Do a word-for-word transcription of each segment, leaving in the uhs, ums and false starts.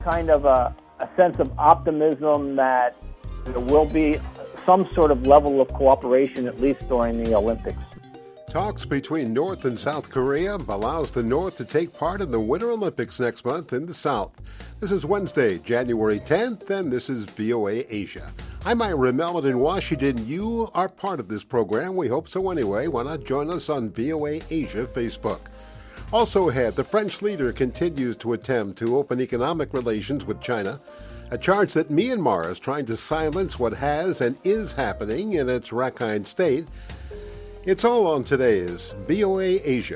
kind of a, a sense of optimism that there will be some sort of level of cooperation, at least during the Olympics. Talks between North and South Korea allows the North to take part in the Winter Olympics next month in the South. This is Wednesday, January tenth, and this is V O A Asia. I'm Ira Melvin in Washington. You are part of this program. We hope so anyway. Why not join us on V O A Asia Facebook? Also ahead, the French leader continues to attempt to open economic relations with China, a charge that Myanmar is trying to silence what has and is happening in its Rakhine state. It's all on today's V O A Asia.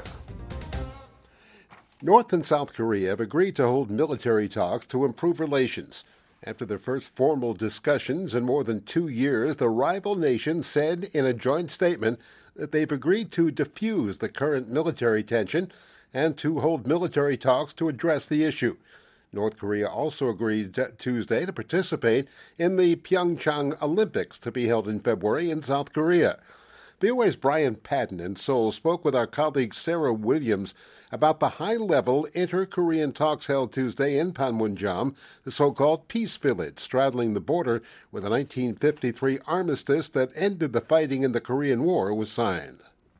North and South Korea have agreed to hold military talks to improve relations. After their first formal discussions in more than two years, the rival nations said in a joint statement that they've agreed to defuse the current military tension and to hold military talks to address the issue. North Korea also agreed Tuesday to participate in the Pyeongchang Olympics to be held in February in South Korea. V O A's Brian Patton in Seoul spoke with our colleague Sarah Williams about the high-level inter-Korean talks held Tuesday in Panmunjom, the so-called Peace Village, straddling the border where the nineteen fifty-three armistice that ended the fighting in the Korean War was signed.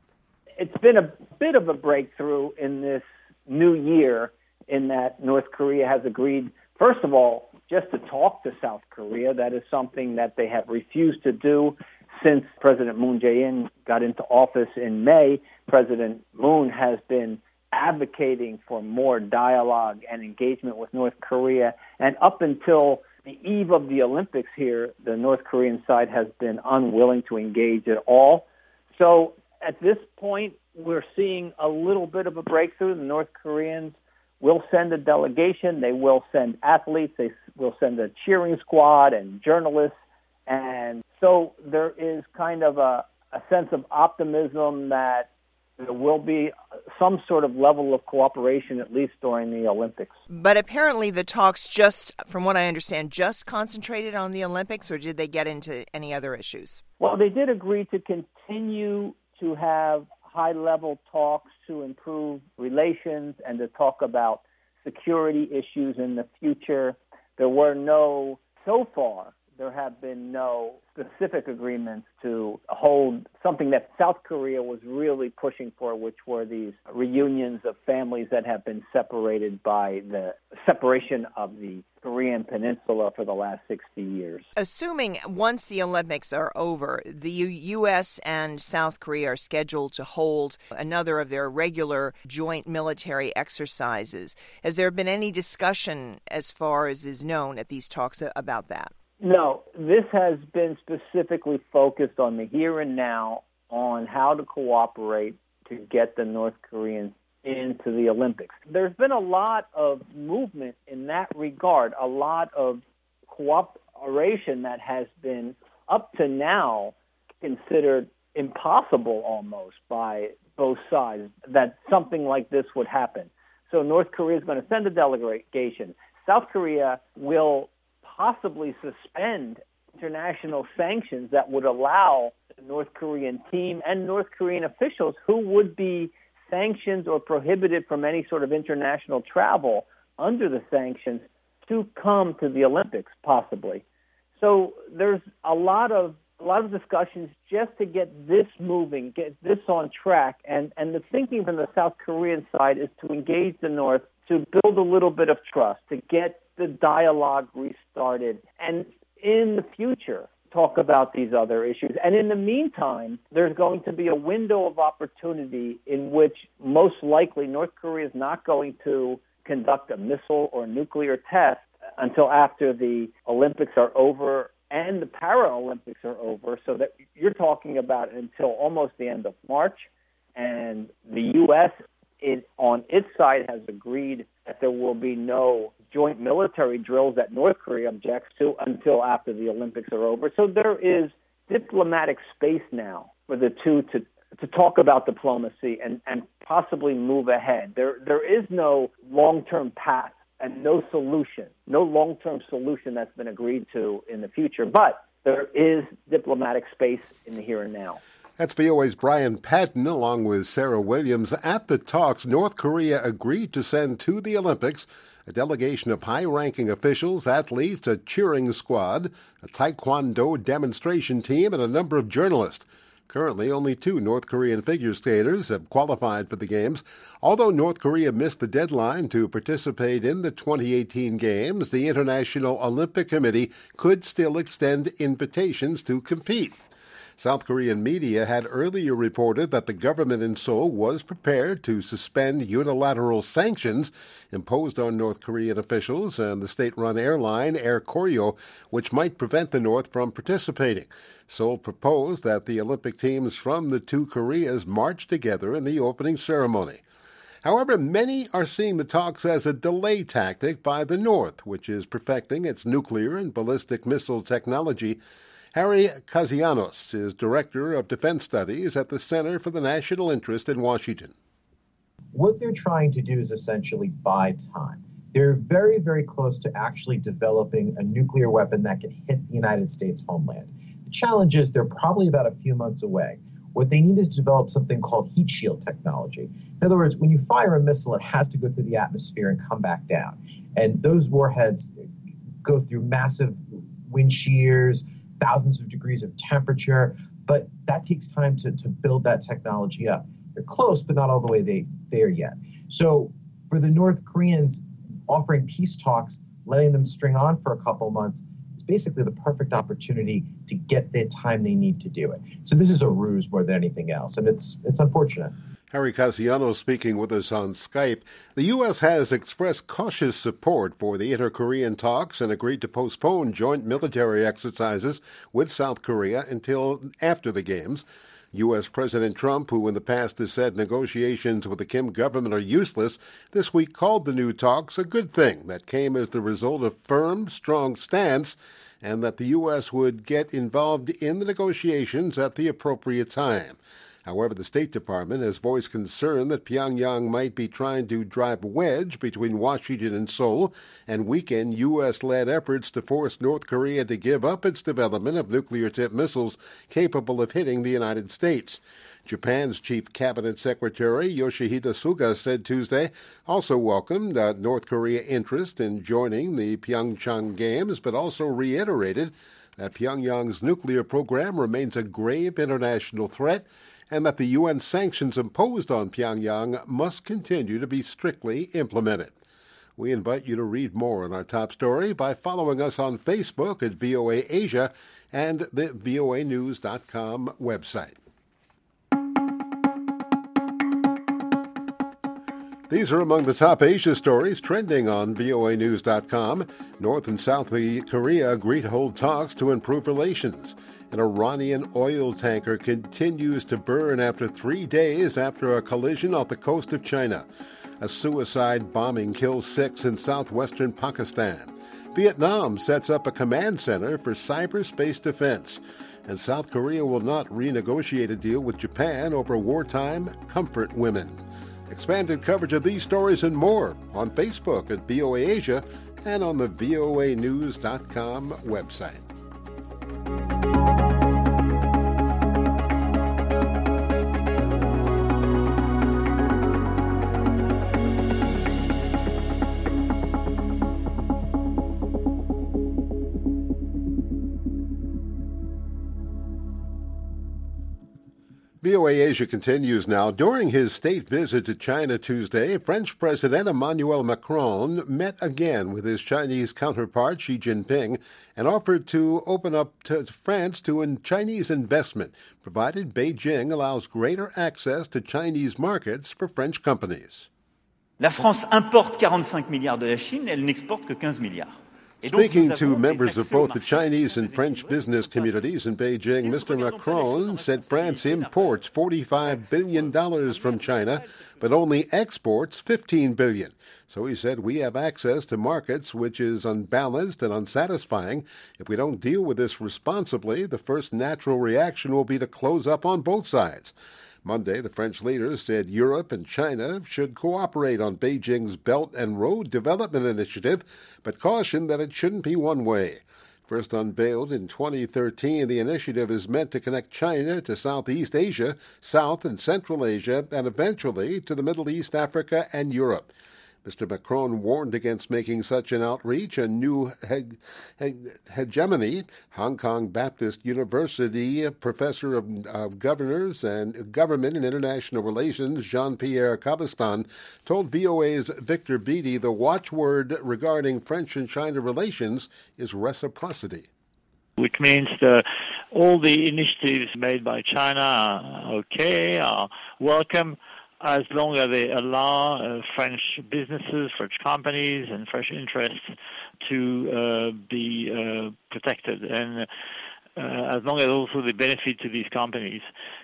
It's been a bit of a breakthrough in this new year in that North Korea has agreed, first of all, just to talk to South Korea. That is something that they have refused to do since President Moon Jae-in got into office in May. President Moon has been advocating for more dialogue and engagement with North Korea. And up until the eve of the Olympics here, the North Korean side has been unwilling to engage at all. So at this point, we're seeing a little bit of a breakthrough. The North Koreans will send a delegation. They will send athletes. They will send a cheering squad and journalists. And so there is kind of a, a sense of optimism that there will be some sort of level of cooperation, at least during the Olympics. But apparently the talks just, from what I understand, just concentrated on the Olympics, or did they get into any other issues? Well, they did agree to continue to have high-level talks to improve relations and to talk about security issues in the future. There were no, so far, there have been no specific agreements to hold something that South Korea was really pushing for, which were these reunions of families that have been separated by the separation of the Korean Peninsula for the last sixty years. Assuming once the Olympics are over, the U S and South Korea are scheduled to hold another of their regular joint military exercises. Has there been any discussion, as far as is known, at these talks about that? No, this has been specifically focused on the here and now, on how to cooperate to get the North Koreans into the Olympics. There's been a lot of movement in that regard, a lot of cooperation that has been, up to now, considered impossible almost by both sides, that something like this would happen. So North Korea is going to send a delegation. South Korea will possibly suspend international sanctions that would allow the North Korean team and North Korean officials who would be sanctioned or prohibited from any sort of international travel under the sanctions to come to the Olympics, possibly. So there's a lot of a lot of discussions just to get this moving, get this on track, and, and the thinking from the South Korean side is to engage the North to build a little bit of trust, to get the dialogue restarted, and in the future talk about these other issues. And in the meantime, there's going to be a window of opportunity in which most likely North Korea is not going to conduct a missile or nuclear test until after the Olympics are over and the Paralympics are over, so that you're talking about until almost the end of March. And the U S It, on its side, has agreed that there will be no joint military drills that North Korea objects to until after the Olympics are over. So there is diplomatic space now for the two to to talk about diplomacy and, and possibly move ahead. There there is no long-term path and no solution, no long-term solution that's been agreed to in the future. But there is diplomatic space in the here and now. That's V O A's Brian Patton along with Sarah Williams. At the talks, North Korea agreed to send to the Olympics a delegation of high-ranking officials, athletes, a cheering squad, a taekwondo demonstration team, and a number of journalists. Currently, only two North Korean figure skaters have qualified for the Games. Although North Korea missed the deadline to participate in the twenty eighteen Games, the International Olympic Committee could still extend invitations to compete. South Korean media had earlier reported that the government in Seoul was prepared to suspend unilateral sanctions imposed on North Korean officials and the state-run airline Air Koryo, which might prevent the North from participating. Seoul proposed that the Olympic teams from the two Koreas march together in the opening ceremony. However, many are seeing the talks as a delay tactic by the North, which is perfecting its nuclear and ballistic missile technology. Harry Katsianos is Director of Defense Studies at the Center for the National Interest in Washington. What they're trying to do is essentially buy time. They're very, very close to actually developing a nuclear weapon that can hit the United States homeland. The challenge is they're probably about a few months away. What they need is to develop something called heat shield technology. In other words, when you fire a missile, it has to go through the atmosphere and come back down. And those warheads go through massive wind shears, thousands of degrees of temperature, but that takes time to, to build that technology up. They're close, but not all the way they, there yet. So for the North Koreans, offering peace talks, letting them string on for a couple months, it's basically the perfect opportunity to get the time they need to do it. So this is a ruse more than anything else, and it's it's unfortunate. Harry Katsianos speaking with us on Skype. The U S has expressed cautious support for the inter-Korean talks and agreed to postpone joint military exercises with South Korea until after the Games. U S. President Trump, who in the past has said negotiations with the Kim government are useless, this week called the new talks a good thing that came as the result of firm, strong stance and that the U S would get involved in the negotiations at the appropriate time. However, the State Department has voiced concern that Pyongyang might be trying to drive a wedge between Washington and Seoul and weaken U S-led efforts to force North Korea to give up its development of nuclear-tipped missiles capable of hitting the United States. Japan's Chief Cabinet Secretary Yoshihide Suga said Tuesday also welcomed uh, North Korea interest in joining the Pyeongchang Games, but also reiterated that Pyongyang's nuclear program remains a grave international threat and that the U N sanctions imposed on Pyongyang must continue to be strictly implemented. We invite you to read more on our top story by following us on Facebook at V O A Asia and the V O A news dot com website. These are among the top Asia stories trending on V O A news dot com. North and South Korea agree to hold talks to improve relations. An Iranian oil tanker continues to burn after three days after a collision off the coast of China. A suicide bombing kills six in southwestern Pakistan. Vietnam sets up a command center for cyberspace defense. And South Korea will not renegotiate a deal with Japan over wartime comfort women. Expanded coverage of these stories and more on Facebook at V O A Asia and on the V O A news dot com website. V O A Asia continues now. During his state visit to China Tuesday, French President Emmanuel Macron met again with his Chinese counterpart Xi Jinping and offered to open up to France to Chinese investment, provided Beijing allows greater access to Chinese markets for French companies. La France importe quarante-cinq milliards de la Chine, elle n'exporte que quinze milliards. Speaking to members of both the Chinese and French business communities in Beijing, Mister Macron said France imports forty-five billion dollars from China, but only exports fifteen billion dollars. So he said, we have access to markets which is unbalanced and unsatisfying. If we don't deal with this responsibly, the first natural reaction will be to close up on both sides. Monday, the French leader said Europe and China should cooperate on Beijing's Belt and Road Development Initiative, but cautioned that it shouldn't be one way. First unveiled in twenty thirteen, the initiative is meant to connect China to Southeast Asia, South and Central Asia, and eventually to the Middle East, Africa, and Europe. Mister Macron warned against making such an outreach a new heg- heg- hegemony. Hong Kong Baptist University professor of uh, governors and government and international relations, Jean-Pierre Cabestan, told V O A's Victor Beattie the watchword regarding French and China relations is reciprocity. Which means that all the initiatives made by China are okay, are welcome, as long as they allow uh, French businesses, French companies, and French interests to uh, be uh, protected, and uh, as long as also they benefit to these companies.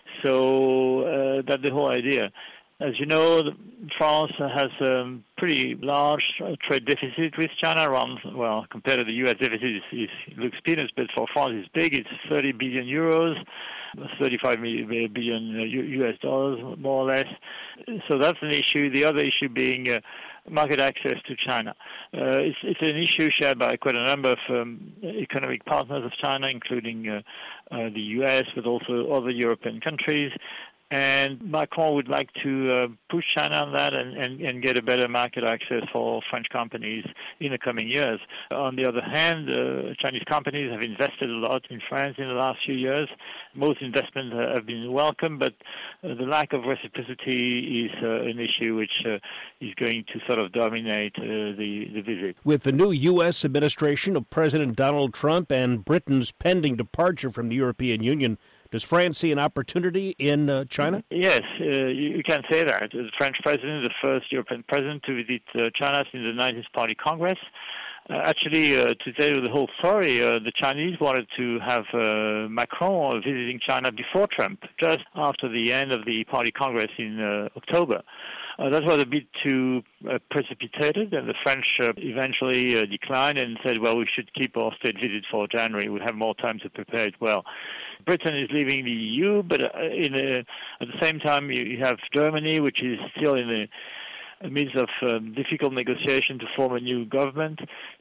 So uh, that's the whole idea. As you know, France has a pretty large trade deficit with China, around, well, compared to the U S deficit, it looks peanuts, but for France it's big. It's thirty billion euros, thirty-five billion U S dollars, more or less. So that's an issue. The other issue being uh, market access to China. Uh, it's, it's an issue shared by quite a number of um, economic partners of China, including uh, uh, the U S, but also other European countries. And Macron would like to uh, push China on that and, and, and get a better market access for French companies in the coming years. On the other hand, uh, Chinese companies have invested a lot in France in the last few years. Most investments have been welcome, but uh, the lack of reciprocity is uh, an issue which uh, is going to sort of dominate uh, the, the visit. With the new U S administration of President Donald Trump and Britain's pending departure from the European Union, does France see an opportunity in uh, China? Yes, uh, you, you can say that. The French president, the first European president to visit uh, China since the nineteenth Party Congress. Uh, actually, uh, to tell you the whole story, uh, the Chinese wanted to have uh, Macron visiting China before Trump, just after the end of the Party Congress in uh, October. Uh, that was a bit too uh, precipitated, and the French uh, eventually uh, declined and said, well, we should keep our state visit for January. We'll have more time to prepare it well. Britain is leaving the E U, but uh, in a, at the same time, you, you have Germany, which is still in the midst of um, difficult negotiation to form a new government.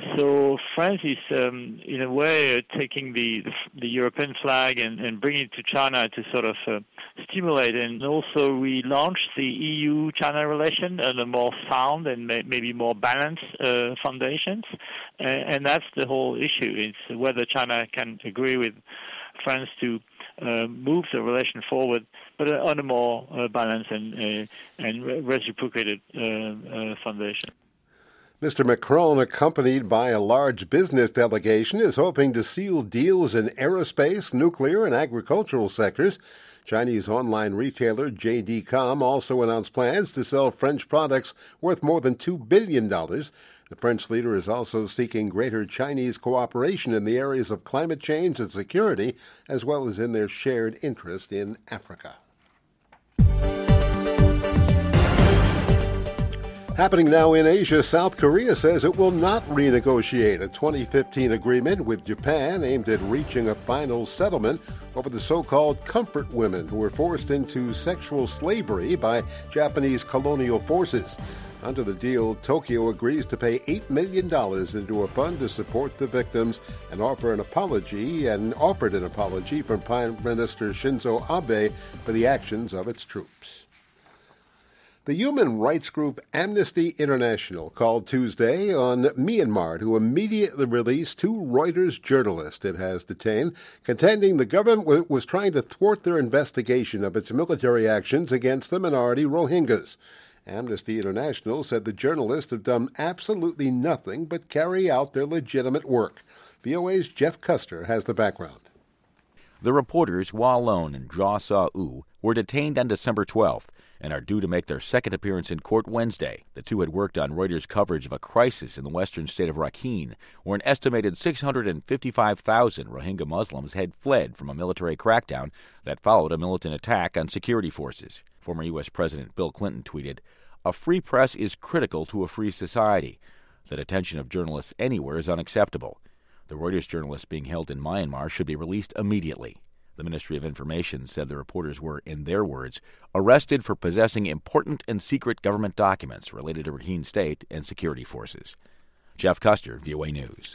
So France is, um, in a way, uh, taking the, the the European flag and, and bringing it to China to sort of uh, stimulate and also relaunch the E U-China relation on a more sound and may, maybe more balanced uh, foundations. Uh, and that's the whole issue. It's whether China can agree with France to uh, move the relation forward, but on a more uh, balanced and, uh, and reciprocated uh, uh, foundation. Mister Macron, accompanied by a large business delegation, is hoping to seal deals in aerospace, nuclear, and agricultural sectors. Chinese online retailer J D dot com also announced plans to sell French products worth more than two billion dollars. The French leader is also seeking greater Chinese cooperation in the areas of climate change and security, as well as in their shared interest in Africa. Happening now in Asia, South Korea says it will not renegotiate a twenty fifteen agreement with Japan aimed at reaching a final settlement over the so-called comfort women who were forced into sexual slavery by Japanese colonial forces. Under the deal, Tokyo agrees to pay eight million dollars into a fund to support the victims and offer an apology and offered an apology from Prime Minister Shinzo Abe for the actions of its troops. The human rights group Amnesty International called Tuesday on Myanmar to immediately release two Reuters journalists it has detained, contending the government was trying to thwart their investigation of its military actions against the minority Rohingyas. Amnesty International said the journalists have done absolutely nothing but carry out their legitimate work. V O A's Jeff Custer has the background. The reporters Hua Lon and Jia Sa-u were detained on December twelfth and are due to make their second appearance in court Wednesday. The two had worked on Reuters' coverage of a crisis in the western state of Rakhine, where an estimated six hundred fifty-five thousand Rohingya Muslims had fled from a military crackdown that followed a militant attack on security forces. Former U S President Bill Clinton tweeted, "A free press is critical to a free society. The detention of journalists anywhere is unacceptable. The Reuters journalists being held in Myanmar should be released immediately." The Ministry of Information said the reporters were, in their words, arrested for possessing important and secret government documents related to Rakhine State and security forces. Jeff Custer, V O A News.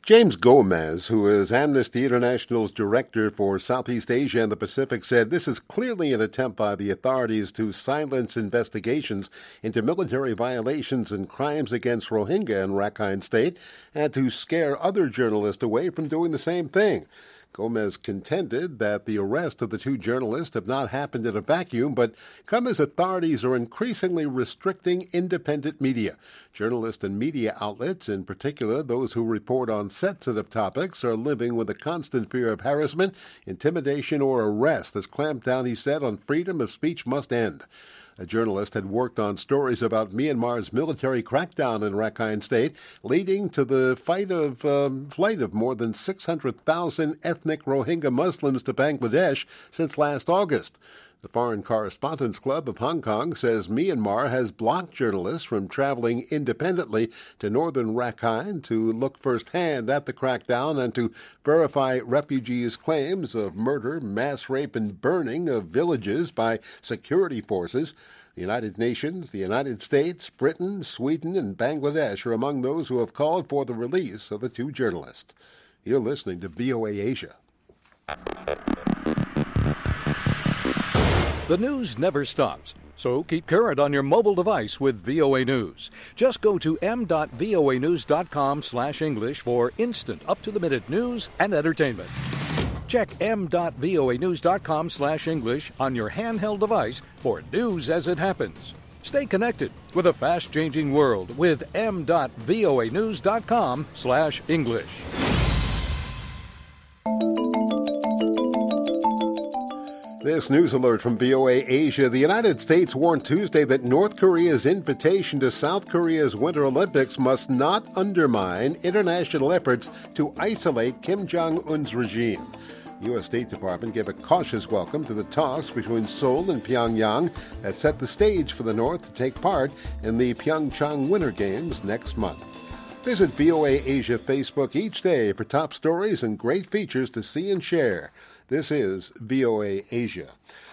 James Gomez, who is Amnesty International's director for Southeast Asia and the Pacific, said this is clearly an attempt by the authorities to silence investigations into military violations and crimes against Rohingya in Rakhine State and to scare other journalists away from doing the same thing. Gomez contended that the arrest of the two journalists have not happened in a vacuum, but come as authorities are increasingly restricting independent media. Journalists and media outlets, in particular those who report on sensitive topics, are living with a constant fear of harassment, intimidation, or arrest. This clampdown, he said, on freedom of speech must end. A journalist had worked on stories about Myanmar's military crackdown in Rakhine State, leading to the fight of, um, flight of more than six hundred thousand ethnic Rohingya Muslims to Bangladesh since last August. The Foreign Correspondents Club of Hong Kong says Myanmar has blocked journalists from traveling independently to northern Rakhine to look firsthand at the crackdown and to verify refugees' claims of murder, mass rape, and burning of villages by security forces. The United Nations, the United States, Britain, Sweden, and Bangladesh are among those who have called for the release of the two journalists. You're listening to V O A Asia. The news never stops, so keep current on your mobile device with V O A News. Just go to m dot voa news dot com slash English for instant, up-to-the-minute news and entertainment. Check m dot voa news dot com slash English on your handheld device for news as it happens. Stay connected with a fast-changing world with m dot voa news dot com slash English. This news alert from V O A Asia. The United States warned Tuesday that North Korea's invitation to South Korea's Winter Olympics must not undermine international efforts to isolate Kim Jong-un's regime. The U S State Department gave a cautious welcome to the talks between Seoul and Pyongyang that set the stage for the North to take part in the Pyeongchang Winter Games next month. Visit V O A Asia Facebook each day for top stories and great features to see and share. This is V O A Asia.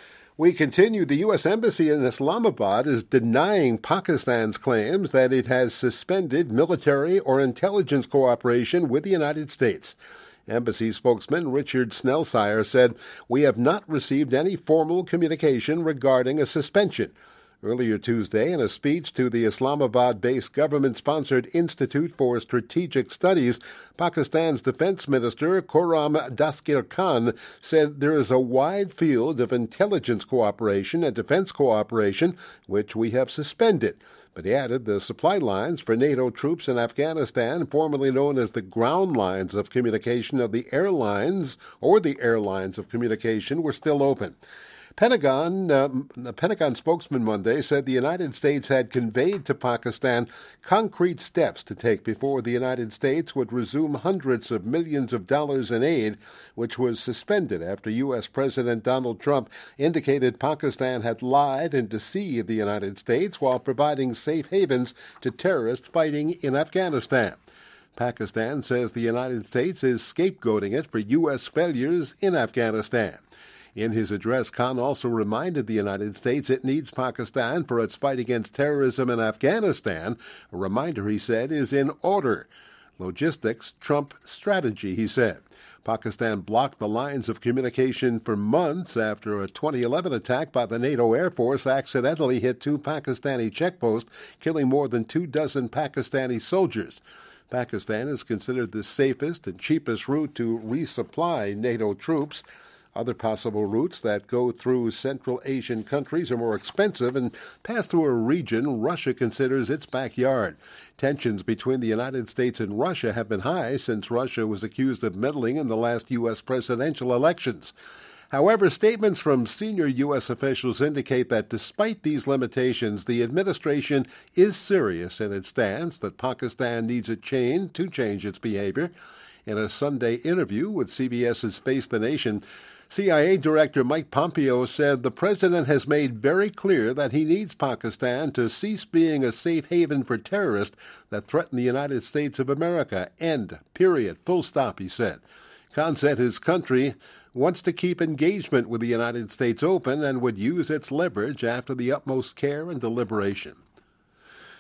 We continue. The U S Embassy in Islamabad is denying Pakistan's claims that it has suspended military or intelligence cooperation with the United States. Embassy spokesman Richard Snellsire said, "We have not received any formal communication regarding a suspension." Earlier Tuesday, in a speech to the Islamabad-based government-sponsored Institute for Strategic Studies, Pakistan's Defense Minister Khurram Daskir Khan said there is a wide field of intelligence cooperation and defense cooperation which we have suspended. But he added the supply lines for NATO troops in Afghanistan, formerly known as the ground lines of communication of the airlines or the airlines of communication, were still open. Pentagon, uh, the Pentagon spokesman Monday said the United States had conveyed to Pakistan concrete steps to take before the United States would resume hundreds of millions of dollars in aid, which was suspended after U S. President Donald Trump indicated Pakistan had lied and deceived the United States while providing safe havens to terrorists fighting in Afghanistan. Pakistan says the United States is scapegoating it for U S failures in Afghanistan. In his address, Khan also reminded the United States it needs Pakistan for its fight against terrorism in Afghanistan. A reminder, he said, is in order. Logistics trump strategy, he said. Pakistan blocked the lines of communication for months after a twenty eleven attack by the NATO Air Force accidentally hit two Pakistani checkposts, killing more than two dozen Pakistani soldiers. Pakistan is considered the safest and cheapest route to resupply NATO troops. Other possible routes that go through Central Asian countries are more expensive and pass through a region Russia considers its backyard. Tensions between the United States and Russia have been high since Russia was accused of meddling in the last U S presidential elections. However, statements from senior U S officials indicate that despite these limitations, the administration is serious in its stance that Pakistan needs a change to change its behavior. In a Sunday interview with CBS's Face the Nation, C I A Director Mike Pompeo said the president has made very clear that he needs Pakistan to cease being a safe haven for terrorists that threaten the United States of America. End. Period. Full stop, he said. Khan said his country wants to keep engagement with the United States open and would use its leverage after the utmost care and deliberation.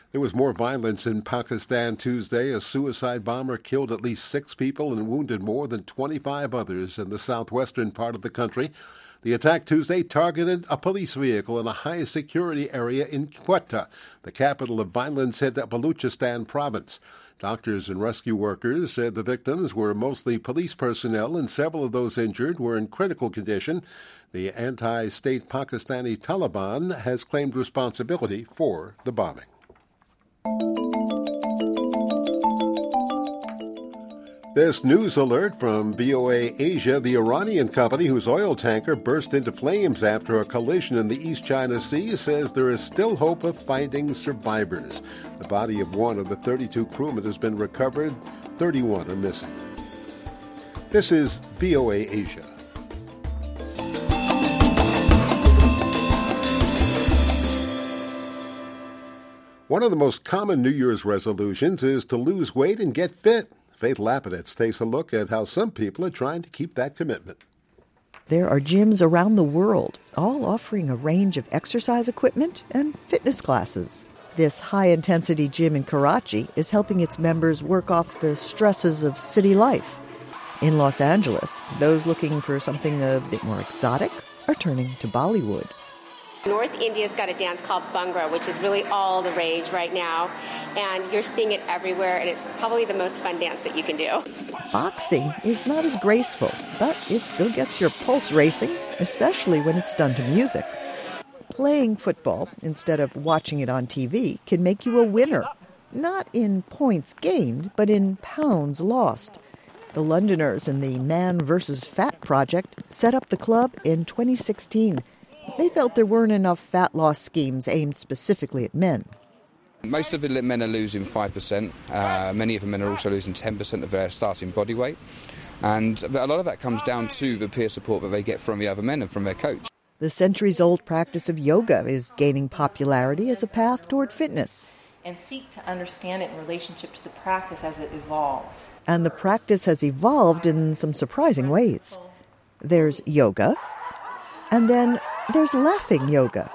There was more violence in Pakistan Tuesday. A suicide bomber killed at least six people and wounded more than twenty-five others in the southwestern part of the country. The attack Tuesday targeted a police vehicle in a high-security area in Quetta, the capital of violence-hit Baluchistan province. Doctors and rescue workers said the victims were mostly police personnel, and several of those injured were in critical condition. The anti-state Pakistani Taliban has claimed responsibility for the bombing. This news alert from V O A Asia. The Iranian company whose oil tanker burst into flames after a collision in the East China Sea says there is still hope of finding survivors. The body of one of the thirty-two crewmen has been recovered. thirty-one are missing. This is V O A Asia. One of the most common New Year's resolutions is to lose weight and get fit. Faith Lapidus takes a look at how some people are trying to keep that commitment. There are gyms around the world, all offering a range of exercise equipment and fitness classes. This high-intensity gym in Karachi is helping its members work off the stresses of city life. In Los Angeles, those looking for something a bit more exotic are turning to Bollywood. North India's got a dance called Bhangra, which is really all the rage right now, and you're seeing it everywhere, and it's probably the most fun dance that you can do. Boxing is not as graceful, but it still gets your pulse racing, especially when it's done to music. Playing football instead of watching it on T V can make you a winner, not in points gained, but in pounds lost. The Londoners in the Man versus Fat project set up the club in twenty sixteen. They felt there weren't enough fat loss schemes aimed specifically at men. Most of the men are losing five percent. Uh, many of the men are also losing ten percent of their starting body weight. And a lot of that comes down to the peer support that they get from the other men and from their coach. The centuries-old practice of yoga is gaining popularity as a path toward fitness. And seek to understand it in relationship to the practice as it evolves. And the practice has evolved in some surprising ways. There's yoga, and then there's laughing yoga.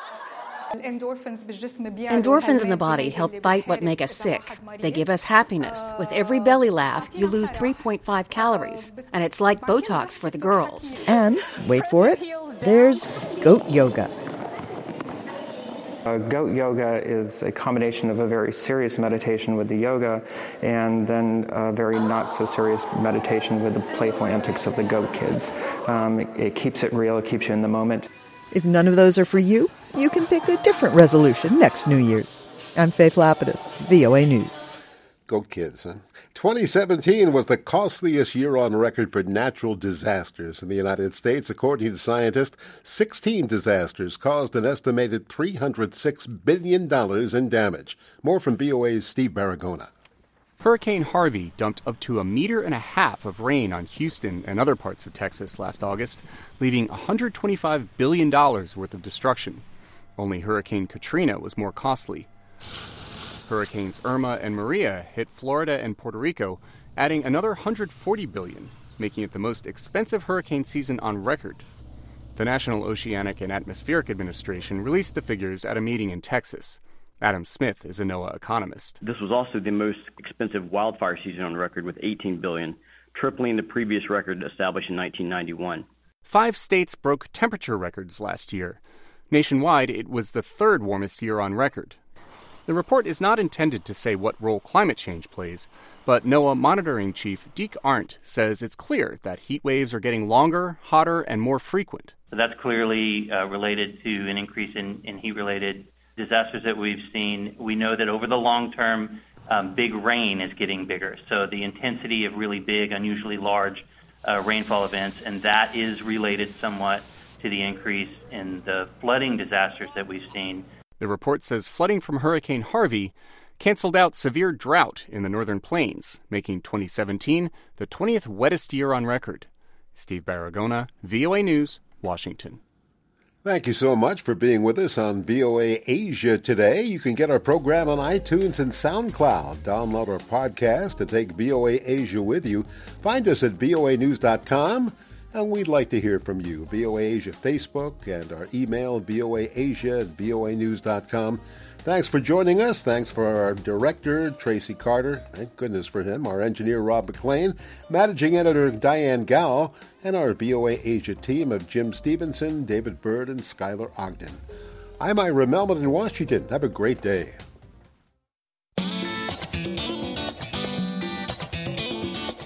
Endorphins in the body help fight what make us sick. They give us happiness. With every belly laugh, you lose three point five calories. And it's like Botox for the girls. And, wait for it, there's goat yoga. Uh, goat yoga is a combination of a very serious meditation with the yoga and then a very not so serious meditation with the playful antics of the goat kids. Um, it, it keeps it real, it keeps you in the moment. If none of those are for you, you can pick a different resolution next New Year's. I'm Faith Lapidus, V O A News. Goat kids, huh? twenty seventeen was the costliest year on record for natural disasters in the United States. According to scientists, sixteen disasters caused an estimated three hundred six billion dollars in damage. More from V O A's Steve Baragona. Hurricane Harvey dumped up to a meter and a half of rain on Houston and other parts of Texas last August, leaving one hundred twenty-five billion dollars worth of destruction. Only Hurricane Katrina was more costly. Hurricanes Irma and Maria hit Florida and Puerto Rico, adding another one hundred forty billion dollars, making it the most expensive hurricane season on record. The National Oceanic and Atmospheric Administration released the figures at a meeting in Texas. Adam Smith is a NOAA economist. This was also the most expensive wildfire season on record with eighteen billion dollars, tripling the previous record established in nineteen ninety-one. Five states broke temperature records last year. Nationwide, it was the third warmest year on record. The report is not intended to say what role climate change plays, but NOAA monitoring chief Deke Arndt says it's clear that heat waves are getting longer, hotter, and more frequent. That's clearly uh, related to an increase in, in heat-related disasters that we've seen. We know that over the long term, um, big rain is getting bigger. So the intensity of really big, unusually large uh, rainfall events, and that is related somewhat to the increase in the flooding disasters that we've seen. The report says flooding from Hurricane Harvey canceled out severe drought in the northern plains, making twenty seventeen the twentieth wettest year on record. Steve Baragona, V O A News, Washington. Thank you so much for being with us on V O A Asia today. You can get our program on iTunes and SoundCloud. Download our podcast to take V O A Asia with you. Find us at V O A news dot com. And we'd like to hear from you. V O A Asia Facebook and our email, voaasia at v o a news dot com. Thanks for joining us. Thanks for our director, Tracy Carter. Thank goodness for him. Our engineer, Rob McLean. Managing editor, Diane Gow. And our V O A Asia team of Jim Stevenson, David Bird, and Skylar Ogden. I'm Ira Melman in Washington. Have a great day.